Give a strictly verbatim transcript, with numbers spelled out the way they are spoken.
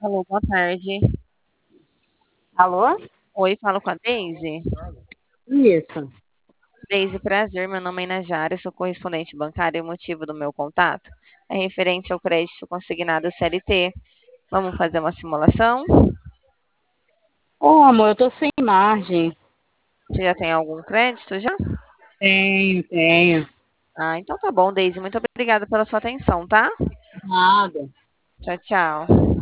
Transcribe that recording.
Alô, boa tarde. Alô? Oi, falo com a Deise. Isso. Deise, prazer, meu nome é Inajara, sou correspondente bancária e o motivo do meu contato é referente ao crédito consignado C L T. Vamos fazer uma simulação? Ô, amor, eu tô sem margem. Você já tem algum crédito já? Tenho, tenho. Ah, então tá bom, Deise. Muito obrigada pela sua atenção, tá? Nada. Tchau, tchau.